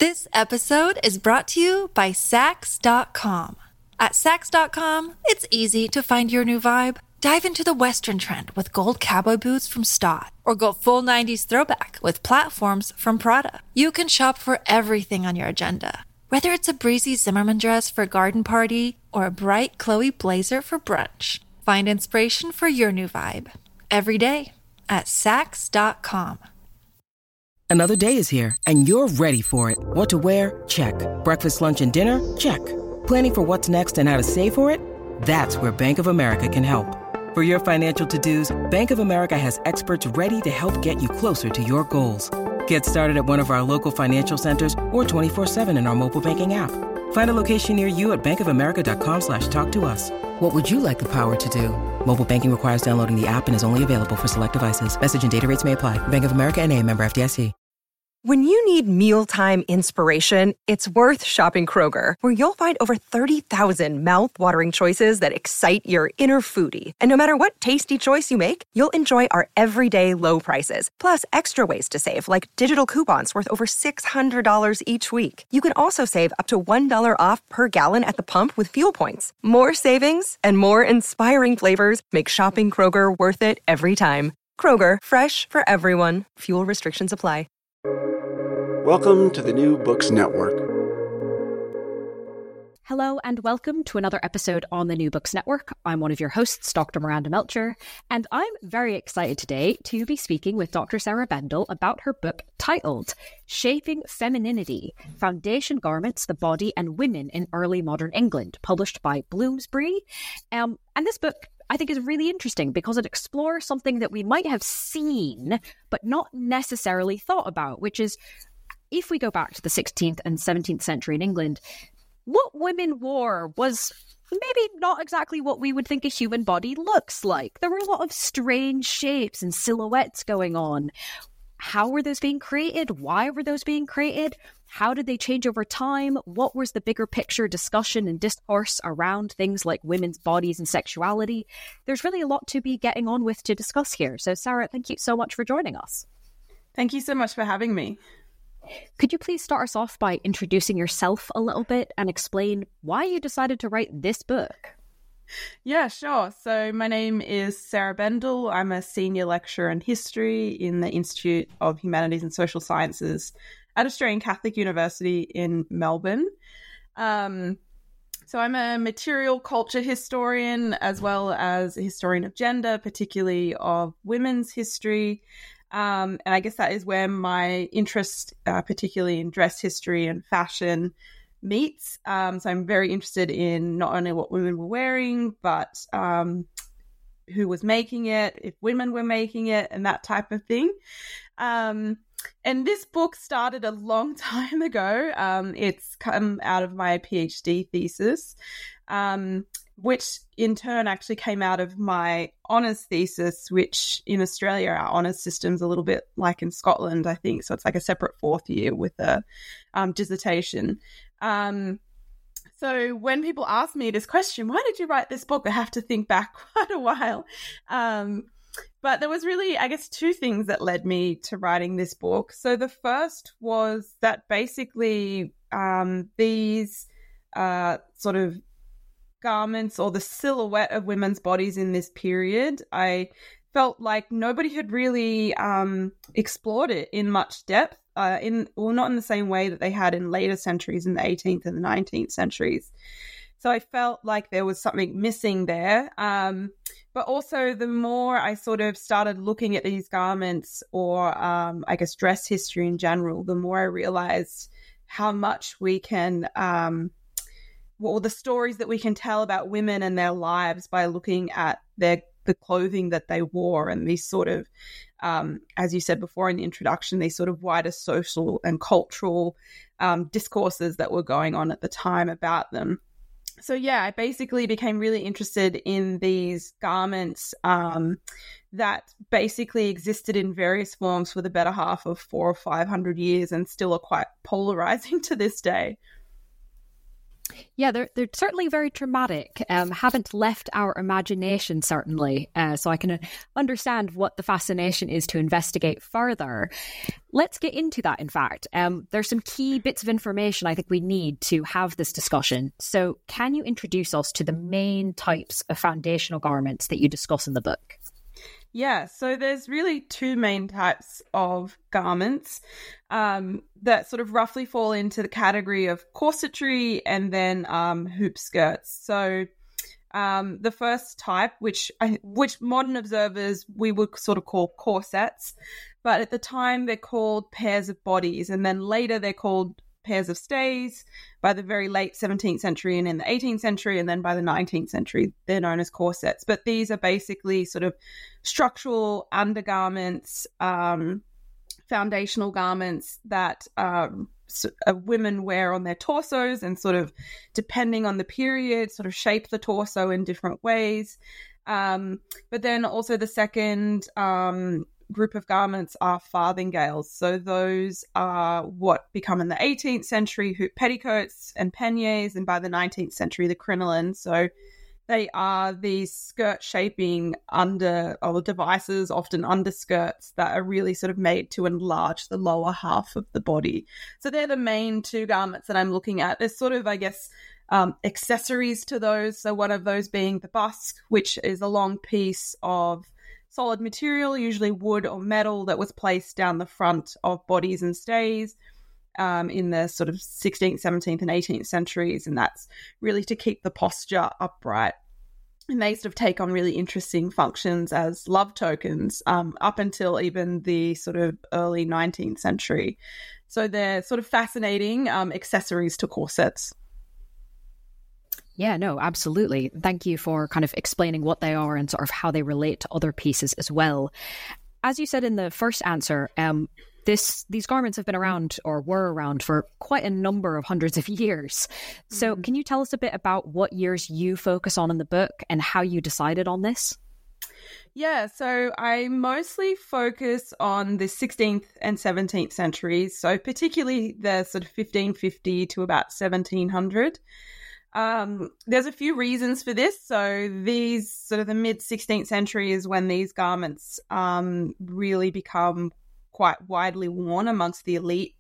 This episode is brought to you by Saks.com. At Saks.com, it's easy to find your new vibe. Dive into the Western trend with gold cowboy boots from Staud, or go full 90s throwback with platforms from Prada. You can shop for everything on your agenda, whether it's a breezy Zimmermann dress for a garden party or a bright Chloe blazer for brunch. Find inspiration for your new vibe every day at Saks.com. Another day is here, and you're ready for it. What to wear? Check. Breakfast, lunch, and dinner? Check. Planning for what's next and how to save for it? That's where Bank of America can help. For your financial to-dos, Bank of America has experts ready to help get you closer to your goals. Get started at one of our local financial centers or 24/7 in our mobile banking app. Find a location near you at bankofamerica.com/talktous. What would you like the power to do? Mobile banking requires downloading the app and is only available for select devices. Message and data rates may apply. Bank of America N.A., member FDIC. When you need mealtime inspiration, it's worth shopping Kroger, where you'll find over 30,000 mouth-watering choices that excite your inner foodie. And no matter what tasty choice you make, you'll enjoy our everyday low prices, plus extra ways to save, like digital coupons worth over $600 each week. You can also save up to $1 off per gallon at the pump with fuel points. More savings and more inspiring flavors make shopping Kroger worth it every time. Kroger, fresh for everyone. Fuel restrictions apply. Welcome to the New Books Network. Hello and welcome to another episode on the New Books Network. I'm one of your hosts, Dr. Miranda Melcher, and I'm very excited today to be speaking with Dr. Sarah Bendel about her book titled Shaping Femininity: Foundation Garments, the Body and Women in Early Modern England, published by Bloomsbury. And this book, I think, is really interesting because it explores something that we might have seen but not necessarily thought about, which is, if we go back to the 16th and 17th century in England, what women wore was maybe not exactly what we would think a human body looks like. There were a lot of strange shapes and silhouettes going on. How were those being created? Why were those being created? How did they change over time? What was the bigger picture discussion and discourse around things like women's bodies and sexuality? There's really a lot to be getting on with to discuss here. So, Sarah, thank you so much for joining us. Thank you so much for having me. Could you please start us off by introducing yourself a little bit and explain why you decided to write this book? Yeah, sure. So my name is Sarah Bendel. I'm a senior lecturer in history in the Institute of Humanities and Social Sciences at Australian Catholic University in Melbourne. So I'm a material culture historian as well as a historian of gender, particularly of women's history. And I guess that is where my interest, particularly in dress history and fashion, meets. So I'm very interested in not only what women were wearing, but who was making it, if women were making it, and that type of thing. And this book started a long time ago. It's come out of my PhD thesis, which in turn actually came out of my honours thesis, which in Australia, our honours system's a little bit like in Scotland, I think. So it's like a separate fourth year with a dissertation. So when people ask me this question, why did you write this book? I have to think back quite a while. But there was really, I guess, two things that led me to writing this book. So the first was that basically these sort of garments or the silhouette of women's bodies in this period, I felt like nobody had really explored it in much depth, not in the same way that they had in later centuries in the 18th and the 19th centuries. So I felt like there was something missing there. But also the more I sort of started looking at these garments or I guess dress history in general, the more I realized how much we can the stories that we can tell about women and their lives by looking at the clothing that they wore and these sort of, as you said before in the introduction, these sort of wider social and cultural discourses that were going on at the time about them. So yeah, I basically became really interested in these garments that basically existed in various forms for the better half of 400 or 500 years and still are quite polarizing to this day. Yeah, they're certainly very dramatic. Haven't left our imagination, certainly. So I can understand what the fascination is to investigate further. Let's get into that, in fact. There's some key bits of information I think we need to have this discussion. So can you introduce us to the main types of foundational garments that you discuss in the book? Yeah, so there's really two main types of garments that sort of roughly fall into the category of corsetry and then hoop skirts. So the first type, which modern observers we would sort of call corsets, but at the time they're called pairs of bodies, and then later they're called pairs of stays by the very late 17th century and in the 18th century, and then by the 19th century they're known as corsets. But these are basically sort of structural undergarments, foundational garments that women wear on their torsos, and sort of depending on the period sort of shape the torso in different ways. But then also the second group of garments are farthingales. So those are what become in the 18th century hoop petticoats and peignes, and by the 19th century the crinoline. So they are these skirt shaping devices, often underskirts, that are really sort of made to enlarge the lower half of the body. So they're the main two garments that I'm looking at. There's sort of, I guess, accessories to those. So one of those being the busk, which is a long piece of solid material, usually wood or metal, that was placed down the front of bodies and stays in the sort of 16th, 17th and 18th centuries. And that's really to keep the posture upright. And they sort of take on really interesting functions as love tokens up until even the sort of early 19th century. So they're sort of fascinating accessories to corsets. Yeah, no, absolutely. Thank you for kind of explaining what they are and sort of how they relate to other pieces as well. As you said in the first answer, these garments have been around, or were around, for quite a number of hundreds of years. So can you tell us a bit about what years you focus on in the book and how you decided on this? Yeah, so I mostly focus on the 16th and 17th centuries, so particularly the sort of 1550 to about 1700. There's a few reasons for this. So these sort of the mid 16th century is when these garments really become quite widely worn amongst the elite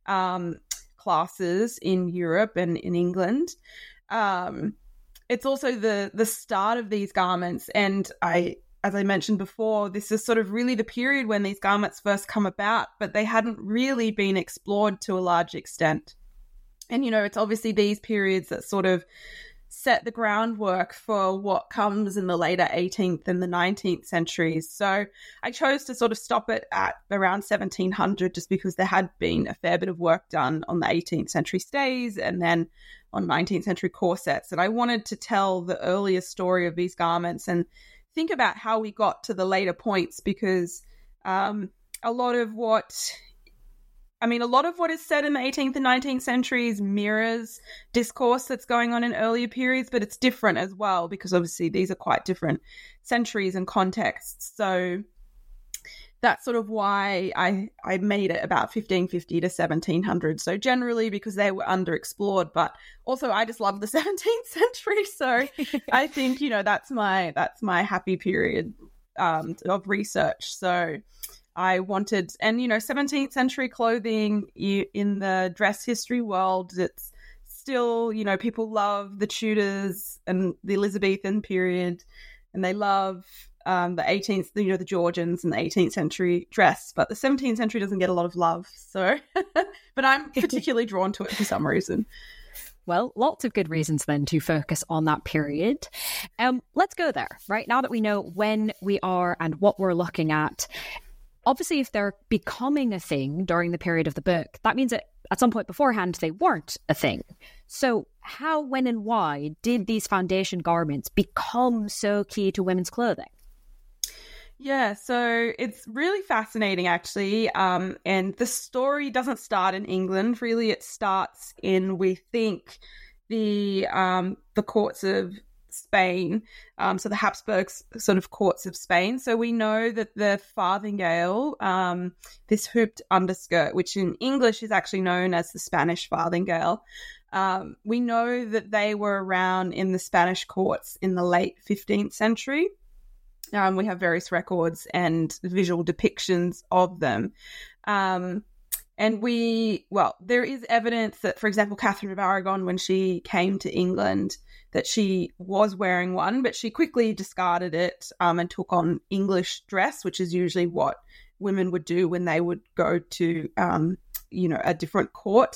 classes in Europe and in England. It's also the start of these garments, and as I mentioned before, this is sort of really the period when these garments first come about, but they hadn't really been explored to a large extent. And, you know, it's obviously these periods that sort of set the groundwork for what comes in the later 18th and the 19th centuries. So I chose to sort of stop it at around 1700 just because there had been a fair bit of work done on the 18th century stays and then on 19th century corsets. And I wanted to tell the earlier story of these garments and think about how we got to the later points, because a lot of what is said in the 18th and 19th centuries mirrors discourse that's going on in earlier periods, but it's different as well because obviously these are quite different centuries and contexts. So that's sort of why I made it about 1550 to 1700. So generally because they were underexplored, but also I just love the 17th century. So I think, you know, that's my happy period of research. So I wanted, and, you know, 17th century clothing in the dress history world, it's still, you know, people love the Tudors and the Elizabethan period, and they love the 18th, you know, the Georgians and the 18th century dress, but the 17th century doesn't get a lot of love. So, but I'm particularly drawn to it for some reason. Well, lots of good reasons then to focus on that period. Let's go there, right? Now that we know when we are and what we're looking at, obviously, if they're becoming a thing during the period of the book, that means that at some point beforehand, they weren't a thing. So how, when and why did these foundation garments become so key to women's clothing? Yeah, so it's really fascinating, actually. And the story doesn't start in England. Really, it starts in, we think, the courts of Spain, so the Habsburgs sort of courts of Spain. So we know that the farthingale, this hooped underskirt, which in English is actually known as the Spanish farthingale, We know that they were around in the Spanish courts in the late 15th century. We have various records and visual depictions of them. And there is evidence that, for example, Catherine of Aragon, when she came to England, that she was wearing one, but she quickly discarded it and took on English dress, which is usually what women would do when they would go to, a different court.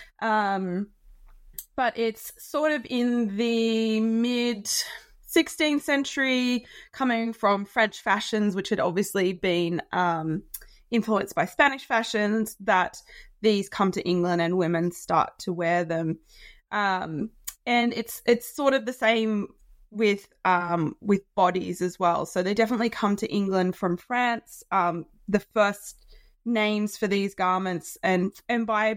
But it's sort of in the mid-16th century, coming from French fashions, which had obviously been influenced by Spanish fashions, that these come to England and women start to wear them. And it's sort of the same with bodies as well. So they definitely come to England from France. The first names for these garments, and by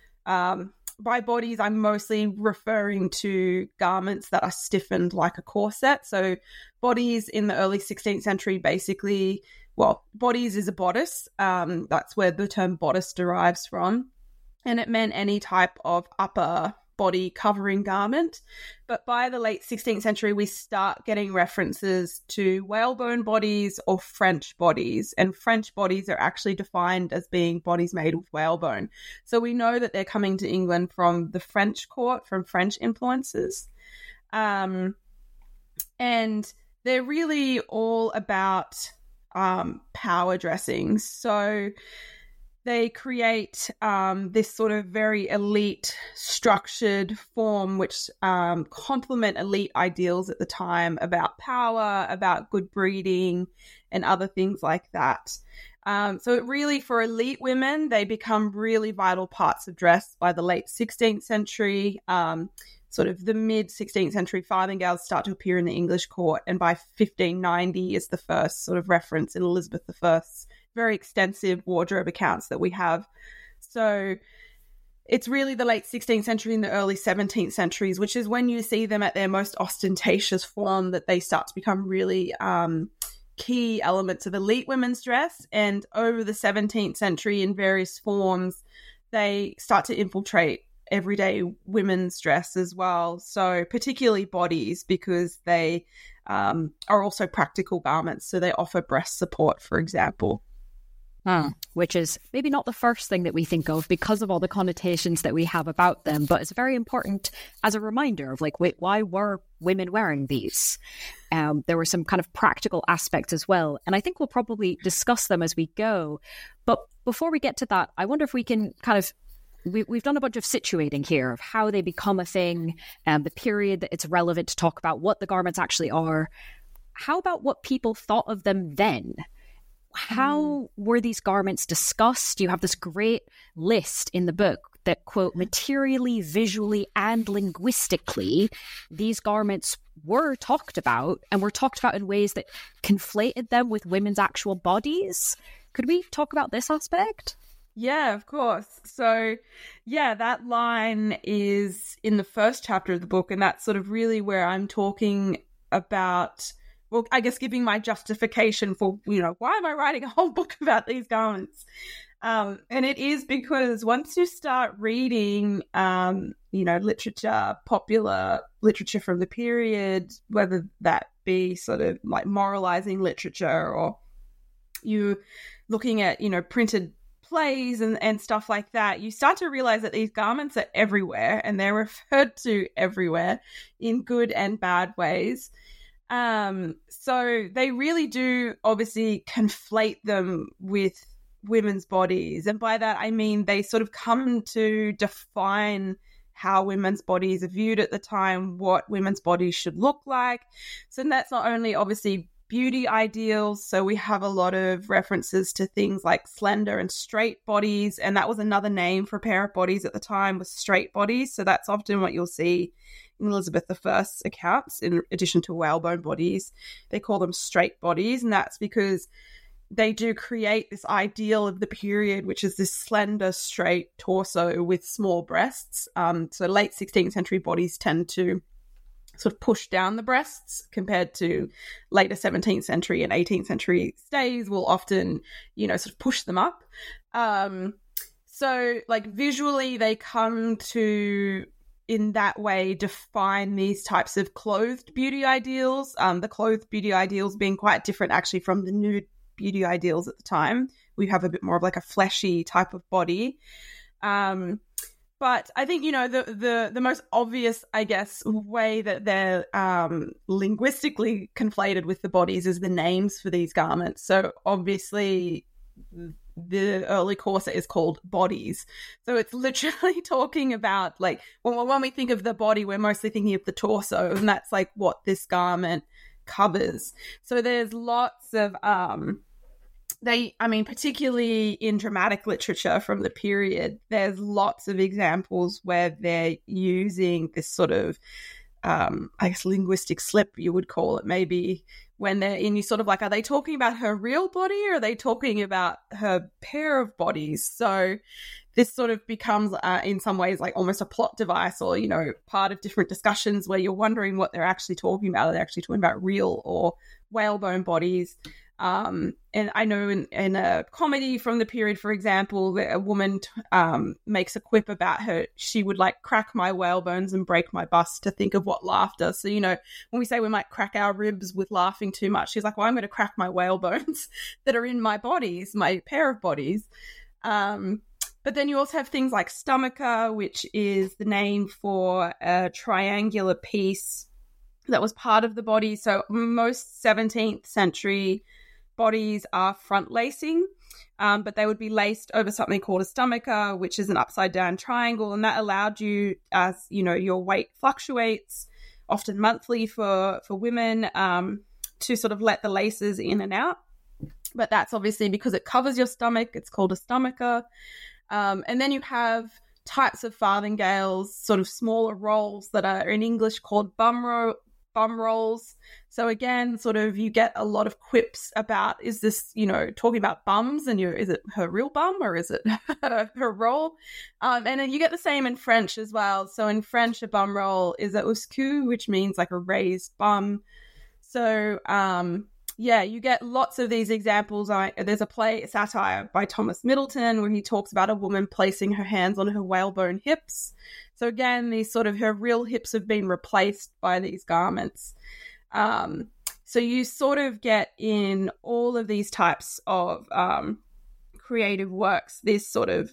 bodies, I'm mostly referring to garments that are stiffened like a corset. So bodies in the early 16th century, basically, bodies is a bodice. That's where the term bodice derives from. And it meant any type of upper body covering garment. But by the late 16th century, we start getting references to whalebone bodies or French bodies. And French bodies are actually defined as being bodies made with whalebone. So we know that they're coming to England from the French court, from French influences. And they're really all about power dressings. So they create this sort of very elite structured form, which complement elite ideals at the time about power, about good breeding, and other things like that. So it really, for elite women, they become really vital parts of dress by the late 16th century. Sort of the mid-16th century, farthingales start to appear in the English court, and by 1590 is the first sort of reference in Elizabeth I's very extensive wardrobe accounts that we have. So it's really the late 16th century and the early 17th centuries, which is when you see them at their most ostentatious form, that they start to become really key elements of elite women's dress. And over the 17th century, in various forms, they start to infiltrate everyday women's dress as well. So particularly bodies, because they are also practical garments. So they offer breast support, for example. Which is maybe not the first thing that we think of because of all the connotations that we have about them, but it's very important as a reminder of like, wait, why were women wearing these? There were some kind of practical aspects as well, and I think we'll probably discuss them as we go. But before we get to that, I wonder if we can kind of, we've done a bunch of situating here of how they become a thing, the period that it's relevant to talk about what the garments actually are. How about what people thought of them then? How were these garments discussed? You have this great list in the book that, quote, materially, visually, and linguistically, these garments were talked about, and were talked about in ways that conflated them with women's actual bodies. Could we talk about this aspect? Yeah, of course. So, yeah, that line is in the first chapter of the book, and that's sort of really where I'm talking about, well, I guess giving my justification for, why am I writing a whole book about these garments? And it is because once you start reading, literature, popular literature from the period, whether that be sort of like moralizing literature, or you looking at, printed plays and stuff like that, you start to realize that these garments are everywhere, and they're referred to everywhere in good and bad ways. So they really do obviously conflate them with women's bodies. And by that, I mean, they sort of come to define how women's bodies are viewed at the time, what women's bodies should look like. So that's not only obviously beauty ideals. So we have a lot of references to things like slender and straight bodies. And that was another name for a pair of bodies at the time, was straight bodies. So that's often what you'll see in Elizabeth I's accounts, in addition to whalebone bodies. They call them straight bodies. And that's because they do create this ideal of the period, which is this slender, straight torso with small breasts. So late 16th century bodies tend to sort of push down the breasts, compared to later 17th century and 18th century stays will often, sort of push them up. So like visually they come to in that way define these types of clothed beauty ideals. The clothed beauty ideals being quite different actually from the nude beauty ideals at the time. We have a bit more of like a fleshy type of body. But I think, you know, the most obvious, I guess, way that they're linguistically conflated with the bodies is the names for these garments. So obviously the early corset is called bodies. So it's literally talking about, like, when we think of the body, we're mostly thinking of the torso, and that's like what this garment covers. So there's lots of particularly in dramatic literature from the period, there's lots of examples where they're using this sort of, linguistic slip, you would call it, maybe, when they're in, you sort of like, are they talking about her real body or are they talking about her pair of bodies? So this sort of becomes, in some ways, like almost a plot device, or, you know, part of different discussions where you're wondering what they're actually talking about. Are they actually talking about real or whalebone bodies? And I know in a comedy from the period, for example, a woman makes a quip about her. She would like crack my whalebones and break my bust to think of what laughter. So, you know, when we say we might crack our ribs with laughing too much, she's like, well, I'm going to crack my whalebones that are in my bodies, my pair of bodies. But then you also have things like stomacher, which is the name for a triangular piece that was part of the body. So most 17th century bodies are front lacing, but they would be laced over something called a stomacher, which is an upside down triangle, and that allowed you, as you know, your weight fluctuates, often monthly for women, to sort of let the laces in and out. But that's obviously because it covers your stomach. It's called a stomacher. And then you have types of farthingales, sort of smaller rolls that are in English called bum rolls. So again, sort of you get a lot of quips about, is this, you know, talking about bums, and is it her real bum or is it her roll? And then you get the same in French as well. So in French, a bum roll is a uscu, which means like a raised bum. So you get lots of these examples. There's a satire by Thomas Middleton where he talks about a woman placing her hands on her whalebone hips. So again, these sort of, her real hips have been replaced by these garments. So you sort of get in all of these types of creative works, this sort of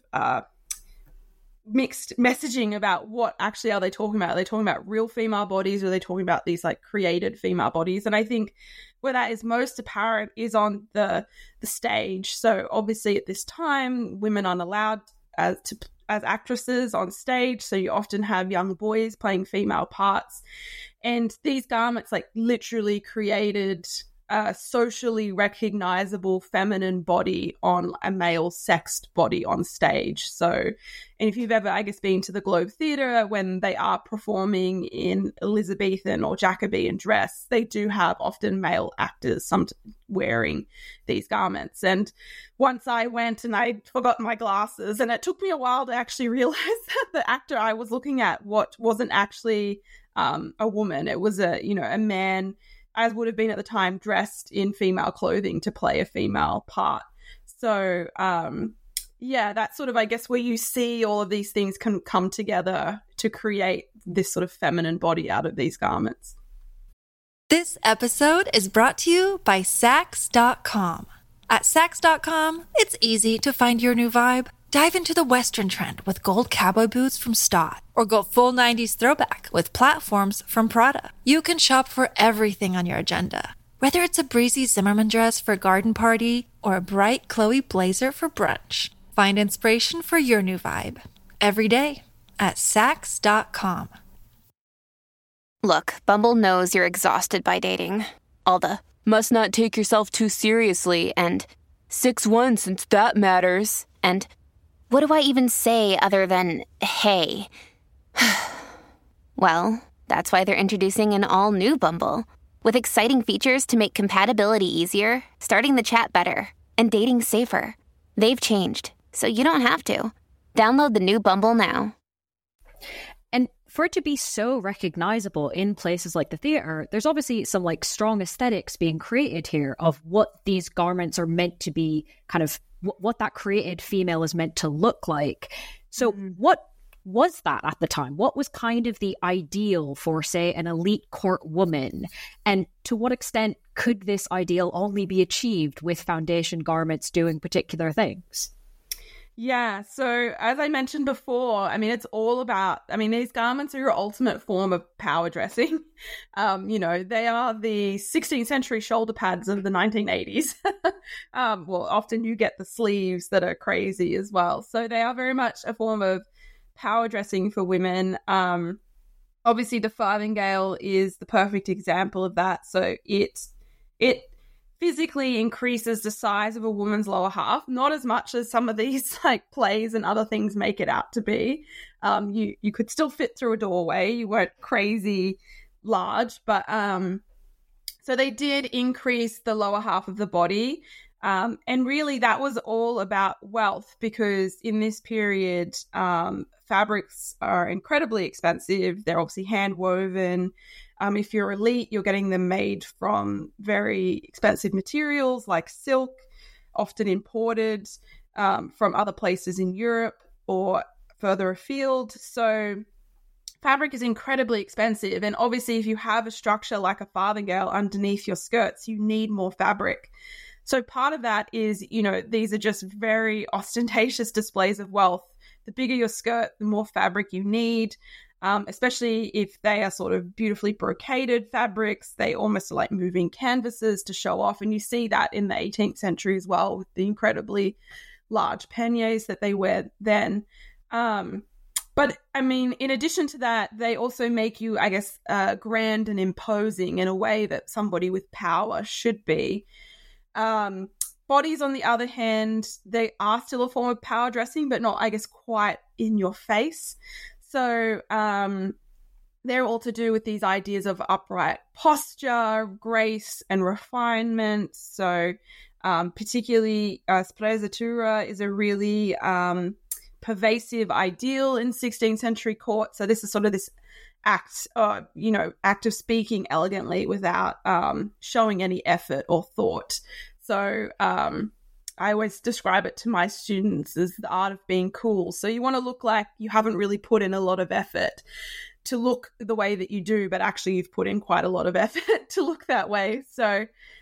mixed messaging about what actually are they talking about. Are they talking about real female bodies, or are they talking about these like created female bodies? And I think where that is most apparent is on the stage. So obviously at this time, women aren't allowed as actresses on stage, so you often have young boys playing female parts, and these garments like literally created a socially recognizable feminine body on a male sexed body on stage. So, and if you've ever, I guess, been to the Globe Theatre when they are performing in Elizabethan or Jacobean dress, they do have often male actors wearing these garments. And once I went and I'd forgotten my glasses, and it took me a while to actually realize that the actor I was looking at wasn't actually a woman. It was a man, as would have been at the time, dressed in female clothing to play a female part. So, that's sort of, I guess, where you see all of these things can come together to create this sort of feminine body out of these garments. This episode is brought to you by Saks.com. At Saks.com, it's easy to find your new vibe. Dive into the Western trend with gold cowboy boots from Stott, or go full 90s throwback with platforms from Prada. You can shop for everything on your agenda, whether it's a breezy Zimmermann dress for a garden party or a bright Chloe blazer for brunch. Find inspiration for your new vibe every day at Saks.com. Look, Bumble knows you're exhausted by dating. All the must not take yourself too seriously and 6'1" since that matters. And what do I even say other than, hey? Well, that's why they're introducing an all-new Bumble, with exciting features to make compatibility easier, starting the chat better, and dating safer. They've changed, so you don't have to. Download the new Bumble now. And for it to be so recognizable in places like the theater, there's obviously some like strong aesthetics being created here of what these garments are meant to be, kind of what that created female is meant to look like. So what was that at the time? What was kind of the ideal for, say, an elite court woman? And to what extent could this ideal only be achieved with foundation garments doing particular things? Yeah, so as I mentioned before, I mean, it's all about, I mean, these garments are your ultimate form of power dressing. They are the 16th century shoulder pads of the 1980s. Well, often you get the sleeves that are crazy as well. So they are very much a form of power dressing for women. Obviously, the farthingale is the perfect example of that. So it physically increases the size of a woman's lower half, not as much as some of these like plays and other things make it out to be. You could still fit through a doorway. You weren't crazy large, but so they did increase the lower half of the body. And really that was all about wealth, because in this period, fabrics are incredibly expensive. They're obviously hand woven. If you're elite, you're getting them made from very expensive materials like silk, often imported from other places in Europe or further afield. So fabric is incredibly expensive. And obviously, if you have a structure like a farthingale underneath your skirts, you need more fabric. So part of that is, these are just very ostentatious displays of wealth. The bigger your skirt, the more fabric you need. Especially if they are sort of beautifully brocaded fabrics. They almost are like moving canvases to show off. And you see that in the 18th century as well, with the incredibly large panniers that they wear then. But I mean, in addition to that, they also make you, I guess, grand and imposing in a way that somebody with power should be. Bodies, on the other hand, they are still a form of power dressing, but not, I guess, quite in your face. So they're all to do with these ideas of upright posture, grace, and refinement. So particularly sprezzatura is a really pervasive ideal in 16th century court. So this is sort of this act of speaking elegantly without showing any effort or thought. So I always describe it to my students as the art of being cool. So you want to look like you haven't really put in a lot of effort to look the way that you do, but actually you've put in quite a lot of effort to look that way. So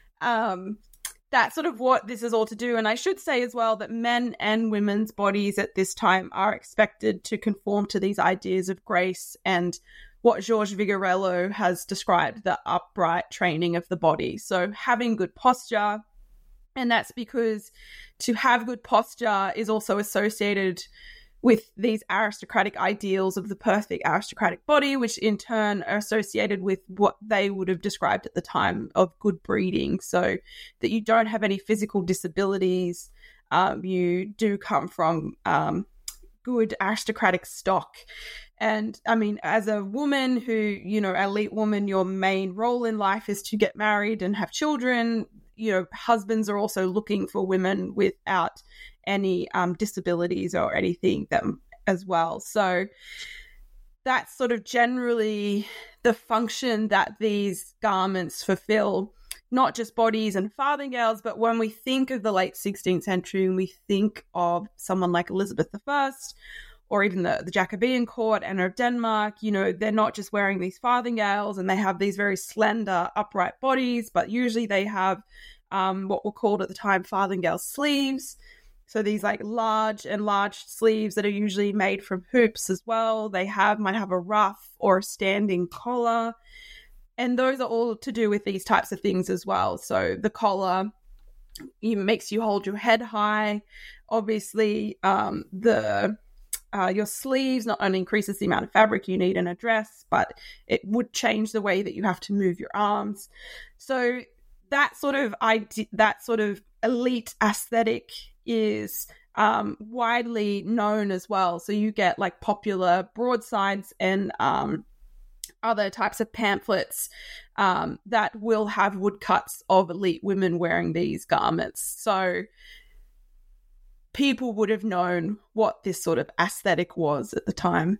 that's sort of what this is all to do. And I should say as well that men and women's bodies at this time are expected to conform to these ideas of grace and what Jorge Vigarello has described, the upright training of the body. So having good posture. And that's because to have good posture is also associated with these aristocratic ideals of the perfect aristocratic body, which in turn are associated with what they would have described at the time of good breeding. So that you don't have any physical disabilities, you do come from good aristocratic stock. And I mean, as a woman who, elite woman, your main role in life is to get married and have children. Husbands are also looking for women without any disabilities or anything as well. So that's sort of generally the function that these garments fulfill, not just bodies and farthingales, but when we think of the late 16th century and we think of someone like Elizabeth I or even the Jacobean court, Anna of Denmark, they're not just wearing these farthingales and they have these very slender, upright bodies, but usually they have what were called at the time farthingale sleeves. So these like large sleeves that are usually made from hoops as well. They might have a ruff or a standing collar. And those are all to do with these types of things as well. So the collar makes you hold your head high. Obviously, your sleeves not only increases the amount of fabric you need in a dress, but it would change the way that you have to move your arms. So that sort of elite aesthetic is widely known as well. So you get like popular broadsides and other types of pamphlets that will have woodcuts of elite women wearing these garments. So people would have known what this sort of aesthetic was at the time.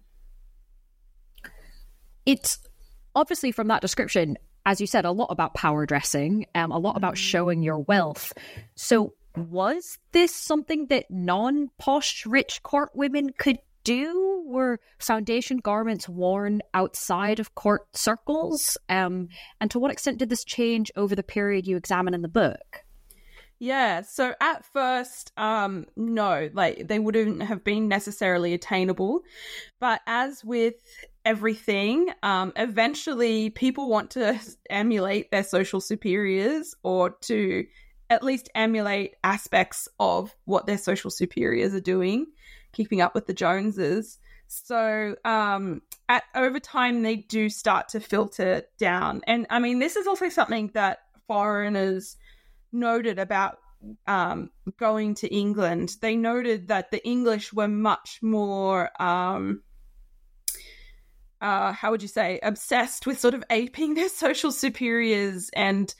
It's obviously, from that description, as you said, a lot about power dressing, a lot about showing your wealth. So was this something that non-posh rich court women could were foundation garments worn outside of court circles? And to what extent did this change over the period you examine in the book? Yeah, so at first, no, like they wouldn't have been necessarily attainable. But as with everything, eventually people want to emulate their social superiors, or to at least emulate aspects of what their social superiors are doing, keeping up with the Joneses. So over time, they do start to filter down. And I mean, this is also something that foreigners noted about going to England. They noted that the English were much more, how would you say, obsessed with sort of aping their social superiors, and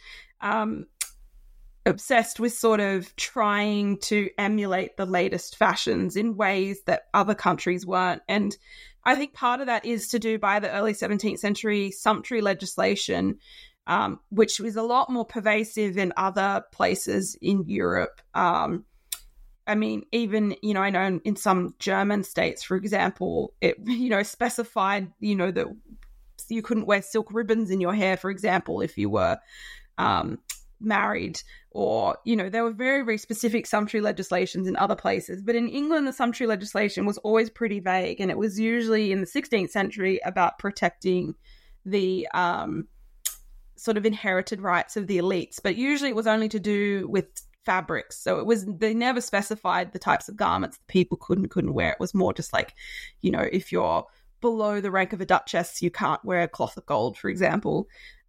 obsessed with sort of trying to emulate the latest fashions in ways that other countries weren't. And I think part of that is to do by the early 17th century sumptuary legislation, which was a lot more pervasive in other places in Europe. I mean, even, I know in some German states, for example, it, specified, that you couldn't wear silk ribbons in your hair, for example, if you were married, or, there were very, very specific sumptuary legislations in other places. But in England, the sumptuary legislation was always pretty vague, and it was usually in the 16th century about protecting the sort of inherited rights of the elites. But usually it was only to do with fabrics. So they never specified the types of garments that people couldn't wear. It was more just like, if you're below the rank of a duchess, you can't wear a cloth of gold, for example.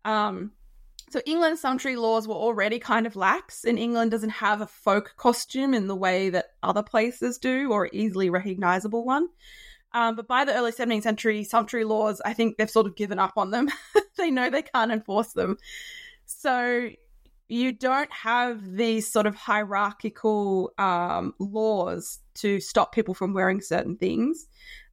So England's sumptuary laws were already kind of lax, and England doesn't have a folk costume in the way that other places do, or easily recognizable one. But by the early 17th century, sumptuary laws, I think they've sort of given up on them. They know they can't enforce them. So you don't have these sort of hierarchical laws to stop people from wearing certain things.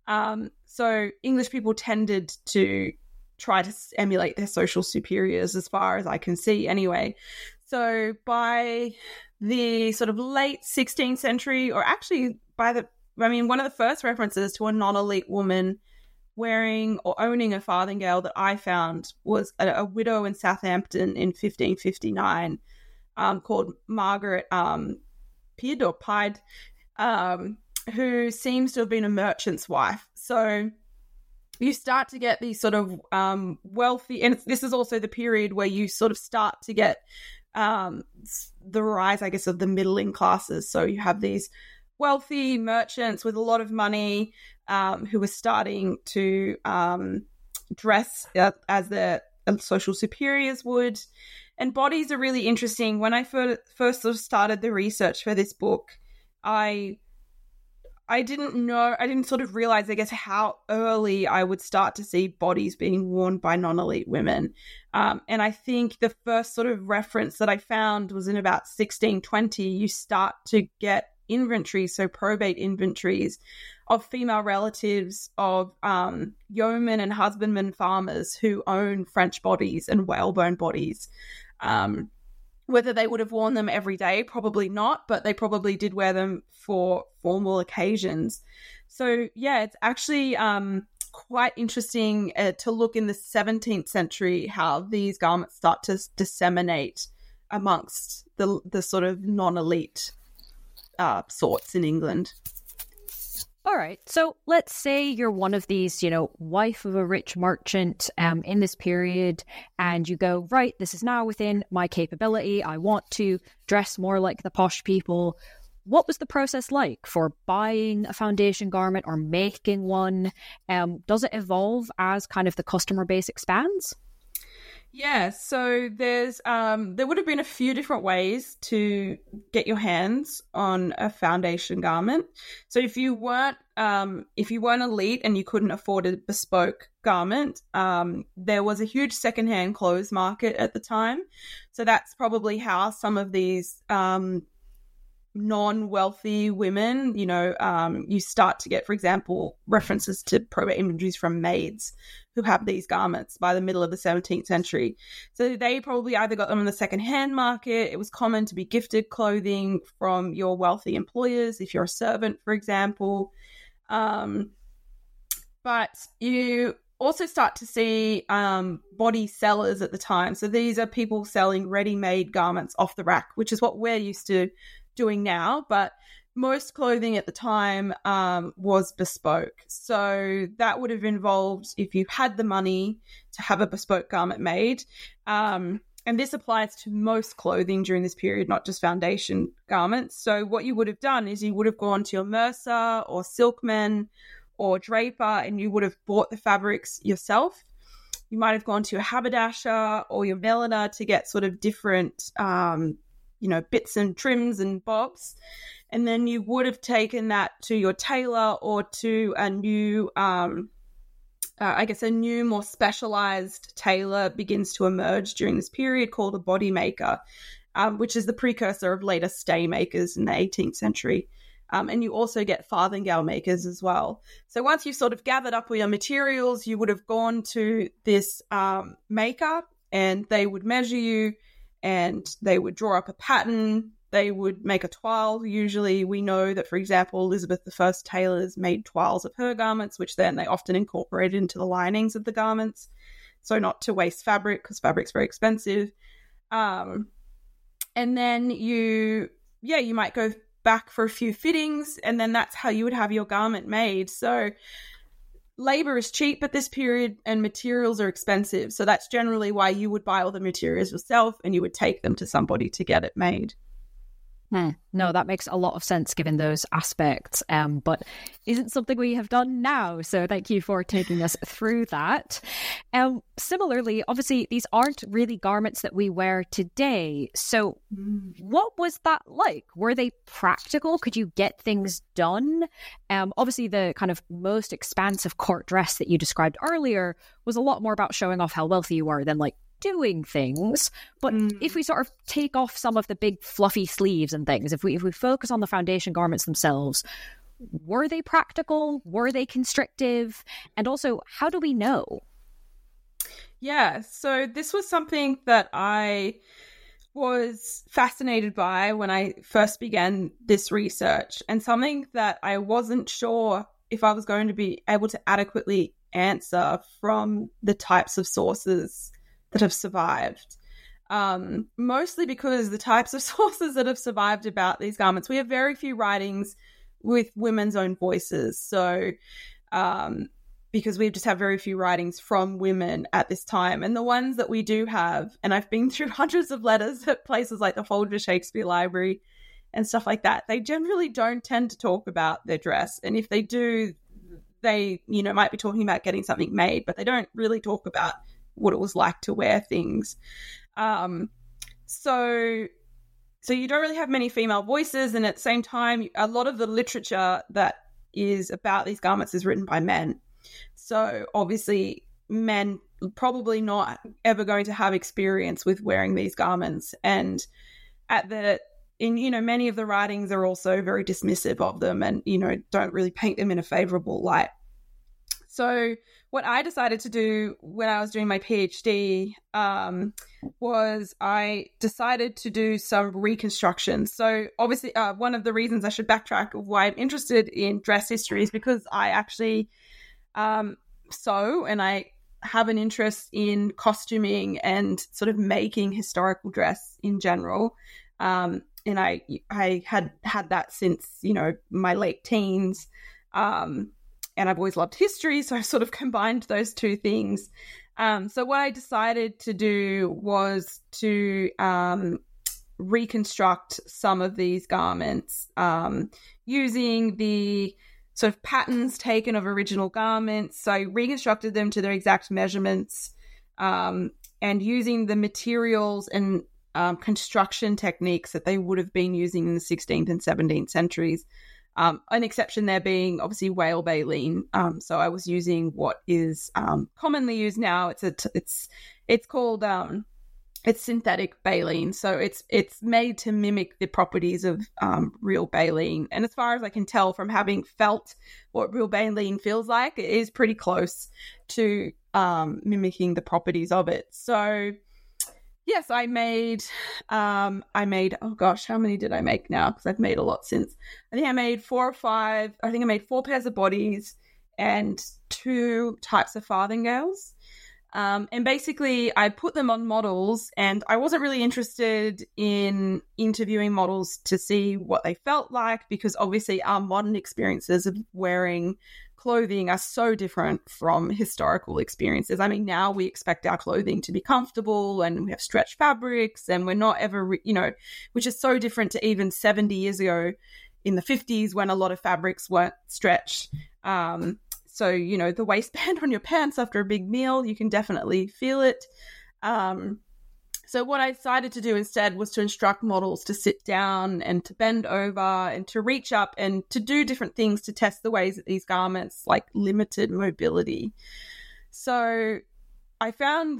So English people tended to try to emulate their social superiors, as far as I can see anyway. So by the sort of late 16th century, or actually one of the first references to a non-elite woman wearing or owning a farthingale that I found was a widow in Southampton in 1559 called Margaret Pied, who seems to have been a merchant's wife. So you start to get these sort of wealthy, and this is also the period where you sort of start to get the rise, I guess, of the middling classes. So you have these wealthy merchants with a lot of money who were starting to dress as their social superiors would. And bodies are really interesting. When I first sort of started the research for this book, I didn't sort of realize, I guess, how early I would start to see bodies being worn by non-elite women. And I think the first sort of reference that I found was in about 1620. You start to get inventories, so probate inventories of female relatives of yeomen and husbandmen farmers who own French bodies and whalebone bodies. Whether they would have worn them every day, probably not, but they probably did wear them for formal occasions. So yeah, it's actually quite interesting to look in the 17th century how these garments start to disseminate amongst the sort of non-elite sorts in England. All right. So let's say you're one of these, wife of a rich merchant in this period, and you go, right, this is now within my capability. I want to dress more like the posh people. What was the process like for buying a foundation garment or making one? Does it evolve as kind of the customer base expands? Yeah, so there would have been a few different ways to get your hands on a foundation garment. So if you weren't elite and you couldn't afford a bespoke garment, there was a huge secondhand clothes market at the time. So that's probably how some of these non-wealthy women, you start to get, for example, references to probate inventories from maids who have these garments by the middle of the 17th century. So they probably either got them in the second-hand market. It was common to be gifted clothing from your wealthy employers if you're a servant, for example. But you also start to see body sellers at the time. So these are people selling ready-made garments off the rack, which is what we're used to doing now. But most clothing at the time was bespoke. So that would have involved, if you had the money to have a bespoke garment made, and this applies to most clothing during this period, not just foundation garments. So what you would have done is you would have gone to your Mercer or Silkman or Draper, and you would have bought the fabrics yourself. You might have gone to your haberdasher or your milliner to get sort of different, bits and trims and bobs. And then you would have taken that to your tailor or to a new, a new, more specialized tailor begins to emerge during this period called a body maker, which is the precursor of later stay makers in the 18th century. And you also get farthingale makers as well. So once you've sort of gathered up all your materials, you would have gone to this maker, and they would measure you, and they would draw up a pattern. They would make a toile. Usually we know that, for example, Elizabeth I tailors made toiles of her garments, which then they often incorporated into the linings of the garments. So not to waste fabric, because fabric's very expensive. And then you might go back for a few fittings, and then that's how you would have your garment made. So labor is cheap at this period and materials are expensive. So that's generally why you would buy all the materials yourself and you would take them to somebody to get it made. No, that makes a lot of sense given those aspects, but isn't something we have done now. So thank you for taking us through that. Similarly, obviously, these aren't really garments that we wear today. So what was that like? Were they practical? Could you get things done? Obviously, the kind of most expansive court dress that you described earlier was a lot more about showing off how wealthy you were than like doing things. But if we sort of take off some of the big fluffy sleeves and things, if we focus on the foundation garments themselves, were they practical? Were they constrictive? And also, how do we know? Yeah, so this was something that I was fascinated by when I first began this research, and something that I wasn't sure if I was going to be able to adequately answer from the types of sources that have survived. Mostly because the types of sources that have survived about these garments, we have very few writings with women's own voices. So because we just have very few writings from women at this time. And the ones that we do have, and I've been through hundreds of letters at places like the Folger Shakespeare Library and stuff like that, they generally don't tend to talk about their dress. And if they do, they, might be talking about getting something made, but they don't really talk about what it was like to wear things. So you don't really have many female voices, and at the same time, a lot of the literature that is about these garments is written by men. So obviously, men probably not ever going to have experience with wearing these garments, and many of the writings are also very dismissive of them, and don't really paint them in a favorable light. So what I decided to do when I was doing my PhD was I decided to do some reconstruction. So obviously one of the reasons I should backtrack of why I'm interested in dress history is because I actually sew, and I have an interest in costuming and sort of making historical dress in general. And I had that since, my late teens. And I've always loved history, so I sort of combined those two things. So what I decided to do was to reconstruct some of these garments using the sort of patterns taken of original garments. So I reconstructed them to their exact measurements, and using the materials and construction techniques that they would have been using in the 16th and 17th centuries. An exception there being obviously whale baleen. So I was using what is commonly used now. It's called it's synthetic baleen. So it's made to mimic the properties of real baleen. And as far as I can tell from having felt what real baleen feels like, it is pretty close to mimicking the properties of it. So yes, I made, oh gosh, how many did I make now? Because I've made a lot since. I think I made 4 or 5. I think I made 4 pairs of bodies and 2 types of farthingales. And basically I put them on models, and I wasn't really interested in interviewing models to see what they felt like, because obviously our modern experiences of wearing clothing are so different from historical experiences. I mean, now we expect our clothing to be comfortable, and we have stretch fabrics, and we're not ever, which is so different to even 70 years ago in the 50s when a lot of fabrics weren't stretched. So, the waistband on your pants after a big meal, you can definitely feel it. So what I decided to do instead was to instruct models to sit down and to bend over and to reach up and to do different things to test the ways that these garments limited mobility. So I found,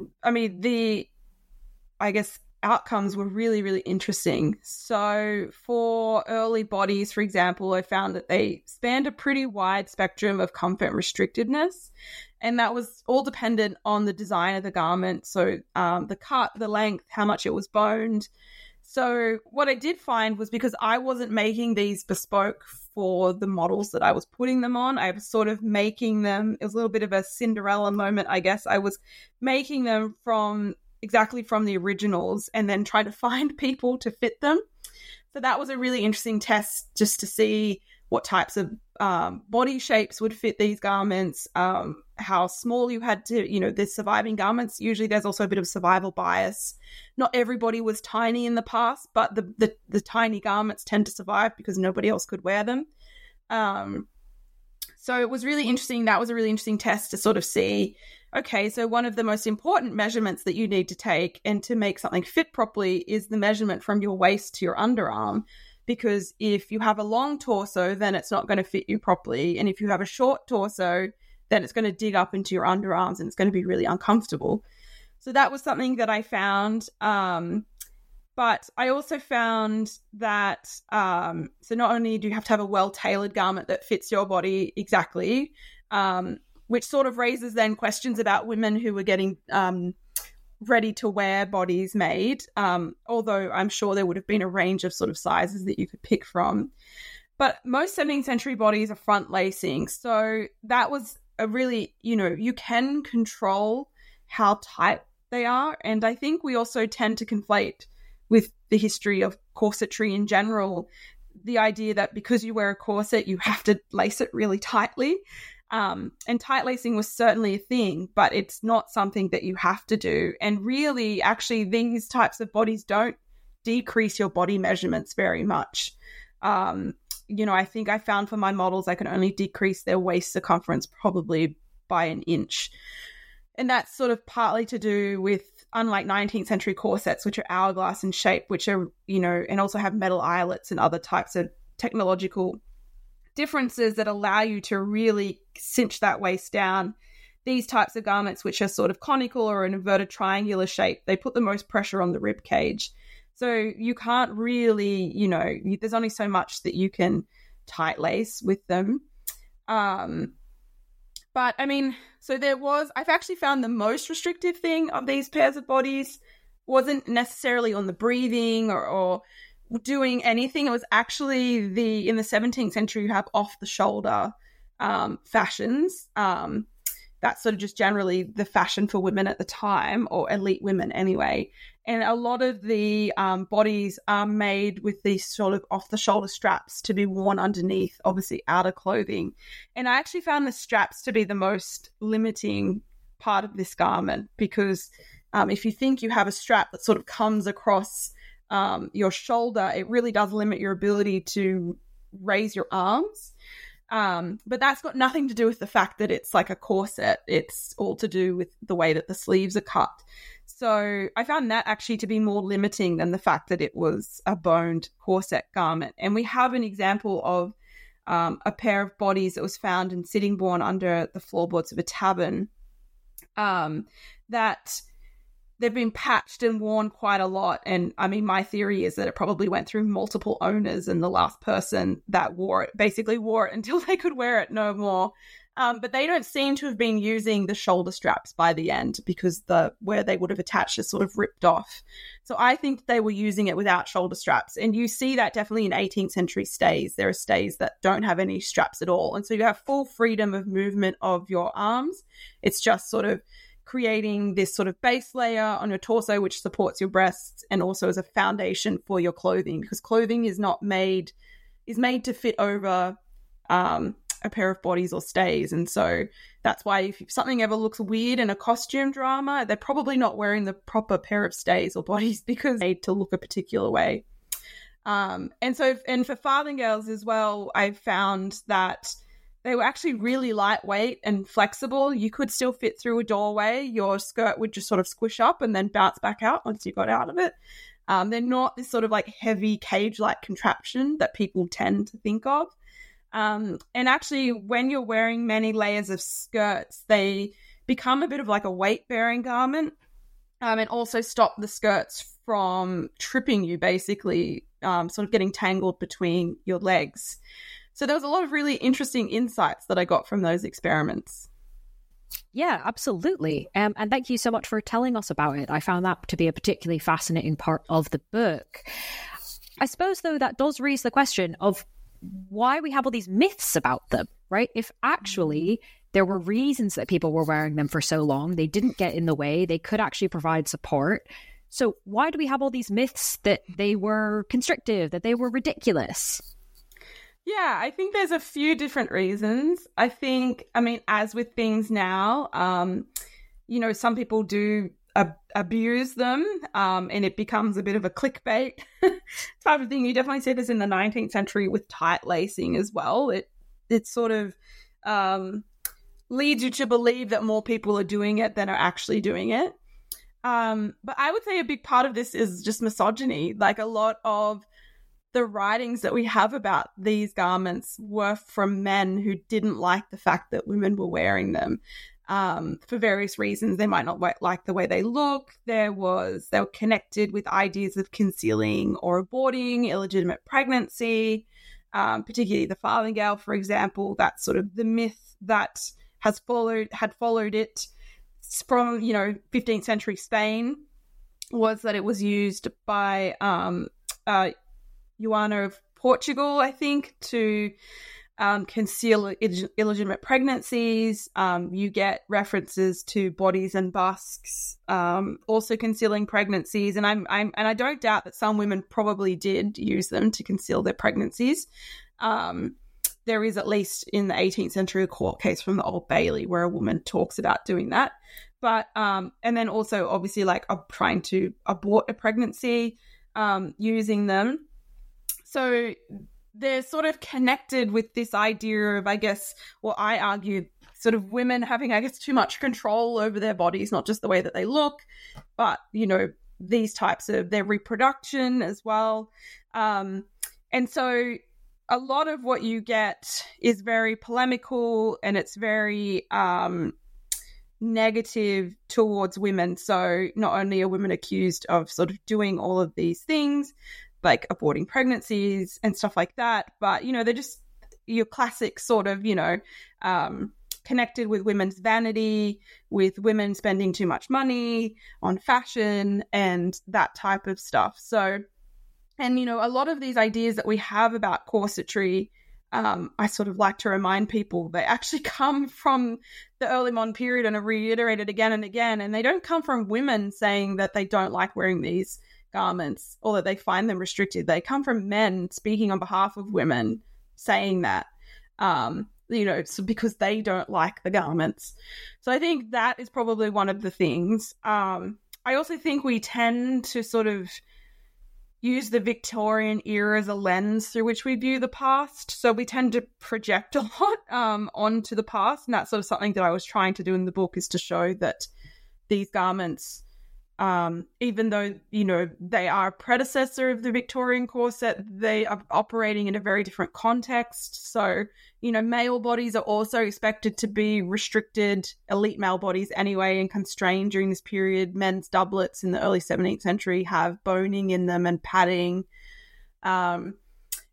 outcomes were really, really interesting. So for early bodies, for example, I found that they spanned a pretty wide spectrum of comfort restrictedness, and that was all dependent on the design of the garment. So the cut, the length, how much it was boned. So what I did find was, because I wasn't making these bespoke for the models that I was putting them on, I was sort of making them, it was a little bit of a Cinderella moment, I guess. I was making them exactly from the originals and then try to find people to fit them. So that was a really interesting test, just to see what types of body shapes would fit these garments, how small you had to, the surviving garments. Usually there's also a bit of survival bias. Not everybody was tiny in the past, but the tiny garments tend to survive because nobody else could wear them. So it was really interesting. That was a really interesting test to sort of see, okay, so one of the most important measurements that you need to take and to make something fit properly is the measurement from your waist to your underarm. Because if you have a long torso, then it's not going to fit you properly. And if you have a short torso, then it's going to dig up into your underarms and it's going to be really uncomfortable. So that was something that I found. But I also found that, so not only do you have to have a well-tailored garment that fits your body exactly, which sort of raises then questions about women who were getting ready-to-wear bodies made, although I'm sure there would have been a range of sort of sizes that you could pick from. But most 17th century bodies are front lacing. So that was a really, you can control how tight they are. And I think we also tend to conflate with the history of corsetry in general, the idea that because you wear a corset, you have to lace it really tightly. And tight lacing was certainly a thing, but it's not something that you have to do. And really, actually, these types of bodies don't decrease your body measurements very much. I think I found for my models, I can only decrease their waist circumference probably by an inch. And that's sort of partly to do with, unlike 19th century corsets, which are hourglass in shape, which are, and also have metal eyelets and other types of technological differences that allow you to really cinch that waist down. These types of garments, which are sort of conical or an inverted triangular shape, they put the most pressure on the rib cage. So you can't really, there's only so much that you can tight lace with them. But so I've actually found the most restrictive thing of these pairs of bodies wasn't necessarily on the breathing or doing anything. It was actually in the 17th century, you have off the shoulder fashions. That's sort of just generally the fashion for women at the time, or elite women anyway. And a lot of the bodies are made with these sort of off-the-shoulder straps to be worn underneath, obviously, outer clothing. And I actually found the straps to be the most limiting part of this garment, because if you think you have a strap that sort of comes across your shoulder, it really does limit your ability to raise your arms. But that's got nothing to do with the fact that it's like a corset. It's all to do with the way that the sleeves are cut. So I found that actually to be more limiting than the fact that it was a boned corset garment. And we have an example of a pair of bodies that was found in Sittingbourne under the floorboards of a tavern, that they've been patched and worn quite a lot. And my theory is that it probably went through multiple owners, and the last person that basically wore it until they could wear it no more. But they don't seem to have been using the shoulder straps by the end because where they would have attached is sort of ripped off. So I think they were using it without shoulder straps. And you see that definitely in 18th century stays. There are stays that don't have any straps at all. And so you have full freedom of movement of your arms. It's just sort of creating this sort of base layer on your torso, which supports your breasts and also as a foundation for your clothing, because clothing is made to fit over a pair of bodies or stays. And so that's why if something ever looks weird in a costume drama, they're probably not wearing the proper pair of stays or bodies because they need to look a particular way. And for farthingales as well, I found that they were actually really lightweight and flexible. You could still fit through a doorway. Your skirt would just sort of squish up and then bounce back out once you got out of it. They're not this sort of like heavy cage-like contraption that people tend to think of. And actually, when you're wearing many layers of skirts, they become a bit of like a weight-bearing garment, and also stop the skirts from tripping you, basically, sort of getting tangled between your legs. So there was a lot of really interesting insights that I got from those experiments. Yeah, absolutely. And thank you so much for telling us about it. I found that to be a particularly fascinating part of the book. I suppose, though, that does raise the question of why we have all these myths about them, right? If actually there were reasons that people were wearing them for so long, they didn't get in the way, they could actually provide support. So why do we have all these myths that they were constrictive, that they were ridiculous? Yeah, I think there's a few different reasons. As with things now, some people do abuse them, and it becomes a bit of a clickbait type of thing. You definitely see this in the 19th century with tight lacing as well. It sort of leads you to believe that more people are doing it than are actually doing it. But I would say a big part of this is just misogyny. Like, a lot of the writings that we have about these garments were from men who didn't like the fact that women were wearing them. For various reasons. They might not like the way they look. They were connected with ideas of concealing or aborting illegitimate pregnancy, particularly the farthingale, for example. That's sort of the myth that had followed it from 15th century Spain, was that it was used by Juana of Portugal, I think, to conceal illegitimate pregnancies. You get references to bodies and busks also concealing pregnancies, and I don't doubt that some women probably did use them to conceal their pregnancies. There is, at least in the 18th century, a court case from the Old Bailey where a woman talks about doing that. But and then also obviously like trying to abort a pregnancy using them. So they're sort of connected with this idea of, I guess, well, I argue, sort of women having, I guess, too much control over their bodies, not just the way that they look, but, these types of their reproduction as well. And so a lot of what you get is very polemical, and it's very negative towards women. So not only are women accused of sort of doing all of these things, like aborting pregnancies and stuff like that, but, they're just your classic sort of, connected with women's vanity, with women spending too much money on fashion and that type of stuff. So, and, a lot of these ideas that we have about corsetry, I sort of like to remind people, they actually come from the early modern period and are reiterated again and again. And they don't come from women saying that they don't like wearing these garments or that they find them restricted. They come from men speaking on behalf of women saying that, so because they don't like the garments. So I think that is probably one of the things. I also think we tend to sort of use the Victorian era as a lens through which we view the past. So we tend to project a lot onto the past. And that's sort of something that I was trying to do in the book, is to show that these garments, even though, they are a predecessor of the Victorian corset, they are operating in a very different context. So, male bodies are also expected to be restricted, elite male bodies anyway, and constrained during this period. Men's doublets in the early 17th century have boning in them and padding. And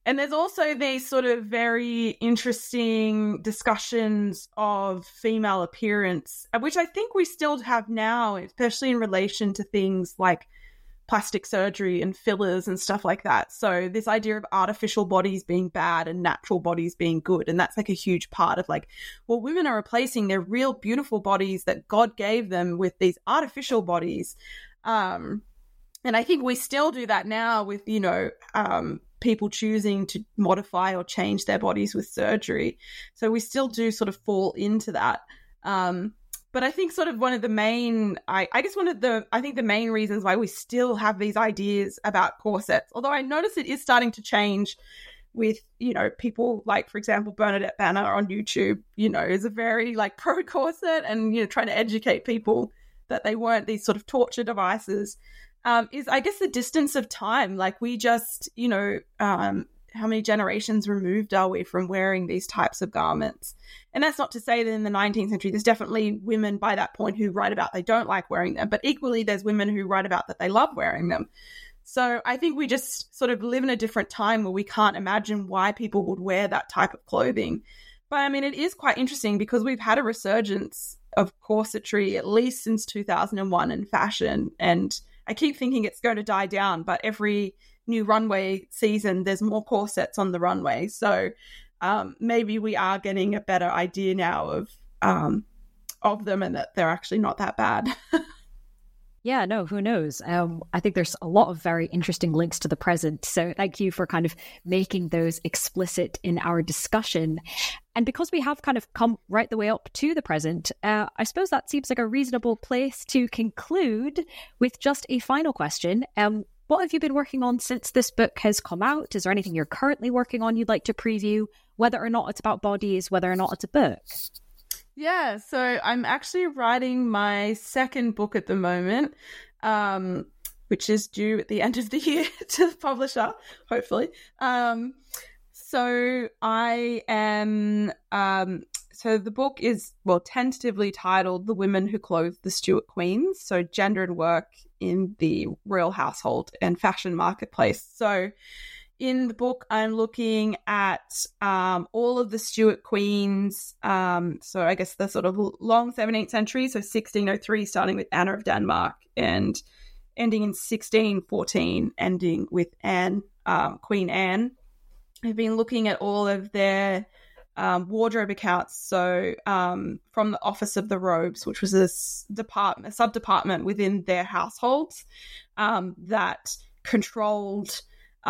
And there's also these sort of very interesting discussions of female appearance, which I think we still have now, especially in relation to things like plastic surgery and fillers and stuff like that. So this idea of artificial bodies being bad and natural bodies being good. And that's like a huge part of like, well, women are replacing their real beautiful bodies that God gave them with these artificial bodies. And I think we still do that now with, people choosing to modify or change their bodies with surgery. So we still do sort of fall into that. But I think sort of one of the main, I think the main reasons why we still have these ideas about corsets, although I notice it is starting to change with, people like, for example, Bernadette Banner on YouTube, is a very like pro corset and, trying to educate people that they weren't these sort of torture devices, is I guess the distance of time. Like we just, how many generations removed are we from wearing these types of garments? And that's not to say that in the 19th century, there's definitely women by that point who write about they don't like wearing them, but equally there's women who write about that they love wearing them. So I think we just sort of live in a different time where we can't imagine why people would wear that type of clothing. But I mean, it is quite interesting because we've had a resurgence of corsetry at least since 2001 in fashion. And I keep thinking it's going to die down, but every new runway season, there's more corsets on the runway. So maybe we are getting a better idea now of them and that they're actually not that bad. Yeah, no, who knows? I think there's a lot of very interesting links to the present. So thank you for kind of making those explicit in our discussion. And because we have kind of come right the way up to the present, I suppose that seems like a reasonable place to conclude with just a final question. What have you been working on since this book has come out? Is there anything you're currently working on you'd like to preview, whether or not it's about bodies, whether or not it's a book? Yeah, so I'm actually writing my second book at the moment, which is due at the end of the year to the publisher, hopefully. So I am, so the book is, tentatively titled The Women Who Clothed the Stuart Queens, so gender and work in the royal household and fashion marketplace. So in the book, I'm looking at all of the Stuart queens, so I guess the sort of long 17th century, so 1603, starting with Anna of Denmark and ending in 1614, ending with Anne, Queen Anne. I've been looking at all of their wardrobe accounts, so from the Office of the Robes, which was a sub-department within their households that controlled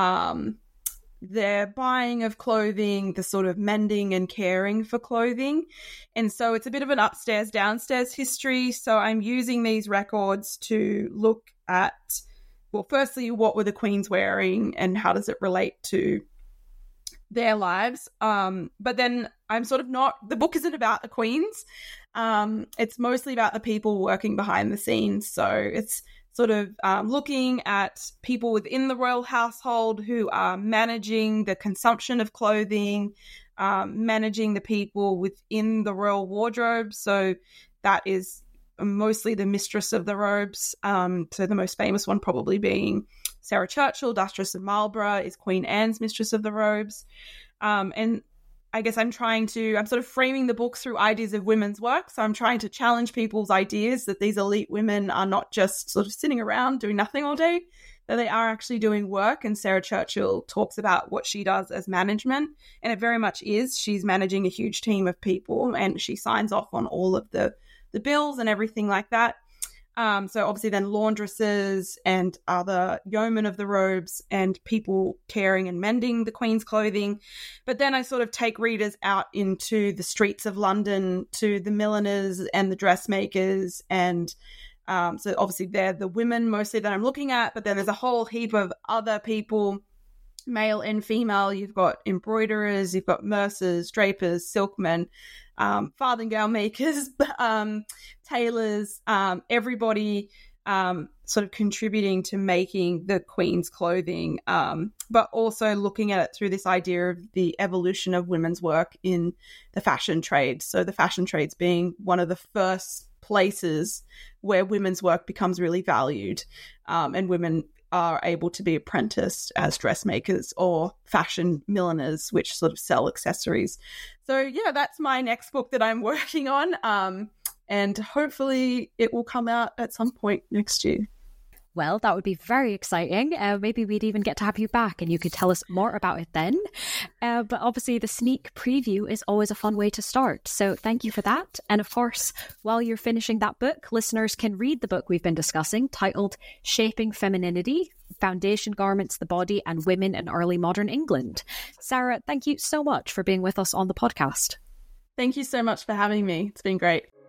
their buying of clothing, the sort of mending and caring for clothing. And so it's a bit of an upstairs, downstairs history. So I'm using these records to look at, firstly, what were the queens wearing and how does it relate to their lives? But then I'm sort of the book isn't about the queens. It's mostly about the people working behind the scenes. So it's sort of looking at people within the royal household who are managing the consumption of clothing, managing the people within the royal wardrobe. So that is mostly the mistress of the robes. So the most famous one probably being Sarah Churchill, Duchess of Marlborough, is Queen Anne's mistress of the robes. And I guess I'm sort of framing the book through ideas of women's work. So I'm trying to challenge people's ideas that these elite women are not just sort of sitting around doing nothing all day, that they are actually doing work. And Sarah Churchill talks about what she does as management. And it very much is. She's managing a huge team of people and she signs off on all of the bills and everything like that. So obviously then laundresses and other yeomen of the robes and people caring and mending the Queen's clothing. But then I sort of take readers out into the streets of London to the milliners and the dressmakers. And so obviously they're the women mostly that I'm looking at, but then there's a whole heap of other people, male and female. You've got embroiderers, you've got mercers, drapers, silkmen, farthingale makers, tailors, everybody sort of contributing to making the Queen's clothing, but also looking at it through this idea of the evolution of women's work in the fashion trade. So the fashion trades being one of the first places where women's work becomes really valued, and women are able to be apprenticed as dressmakers or fashion milliners, which sort of sell accessories. So yeah, that's my next book that I'm working on. And hopefully it will come out at some point next year. Well, that would be very exciting. Maybe we'd even get to have you back and you could tell us more about it then. But obviously the sneak preview is always a fun way to start. So thank you for that. And of course, while you're finishing that book, listeners can read the book we've been discussing titled Shaping Femininity, Foundation Garments, the Body and Women in Early Modern England. Sarah, thank you so much for being with us on the podcast. Thank you so much for having me. It's been great.